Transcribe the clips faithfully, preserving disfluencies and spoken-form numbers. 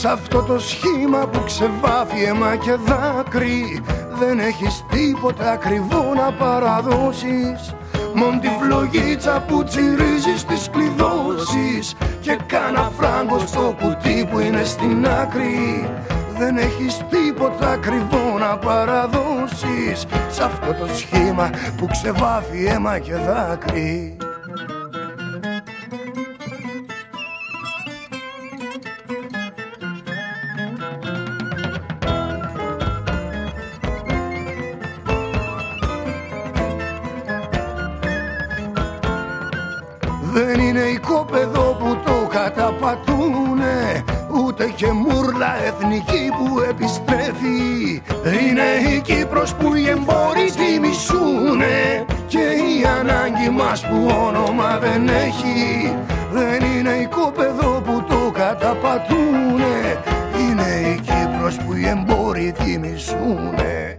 Σ' αυτό το σχήμα που ξεβάφει αίμα και δάκρυ δεν έχεις τίποτα ακριβό να παραδώσεις. Μον τη φλογίτσα που τσιρίζει στις κλειδώσεις και κάνα φράγκο στο κουτί που είναι στην άκρη. Δεν έχεις τίποτα ακριβό να παραδώσεις σ' αυτό το σχήμα που ξεβάφει αίμα και δάκρυ. Δεν είναι οικόπεδο που το καταπατούνε, ούτε και μούρλα εθνική που επιστρέφει. Είναι η Κύπρος που οι εμπόροι τη μισούνε και η ανάγκη μας που όνομα δεν έχει. Δεν είναι οικόπεδο που το καταπατούνε, είναι η Κύπρος που οι εμπόροι τη μισούνε.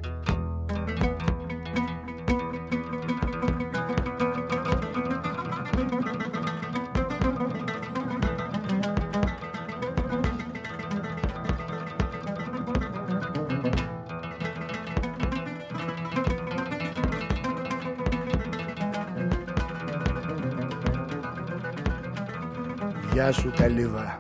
Γεια σου Καλύβα.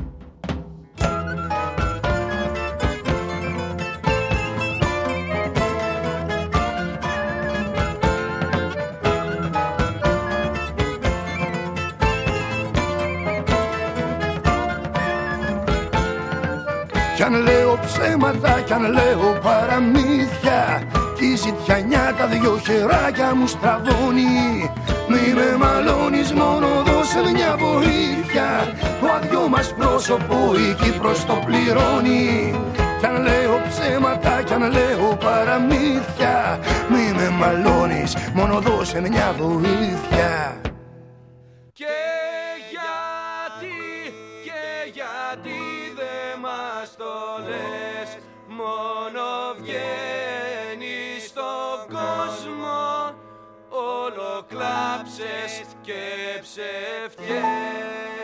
Κι αν λέω ψέματα, κι αν λέω παραμύθια, κι η ζητιανιά τα δυο χεράκια μου στραβώνει. Μη με μαλώνεις, μόνο δώσε μια βοήθεια, το αδειό μας πρόσωπο η Κύπρος το πληρώνει. Κι αν λέω ψέματα, κι αν λέω παραμύθια, μη με μαλώνεις, μόνο δώσε μια βοήθεια. Και γιατί, και γιατί δεν μας το λες, μόνο βγαίνεις στον κόσμο, όλο κλάψες και ψευτιές.